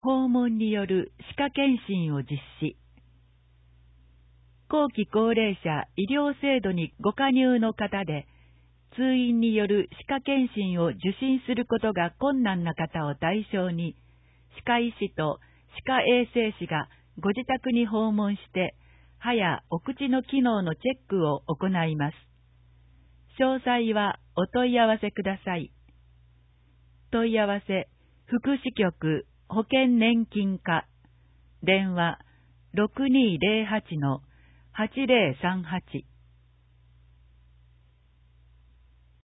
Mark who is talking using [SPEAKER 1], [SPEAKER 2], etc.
[SPEAKER 1] 訪問による歯科検診を実施。後期高齢者医療制度にご加入の方で、通院による歯科検診を受診することが困難な方を対象に、歯科医師と歯科衛生士がご自宅に訪問して、歯やお口の機能のチェックを行います。詳細はお問い合わせください。問い合わせ、福祉局保険年金課、電話 6208-8038